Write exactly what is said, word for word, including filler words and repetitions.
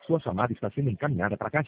Sua chamada está sendo encaminhada para a caixa.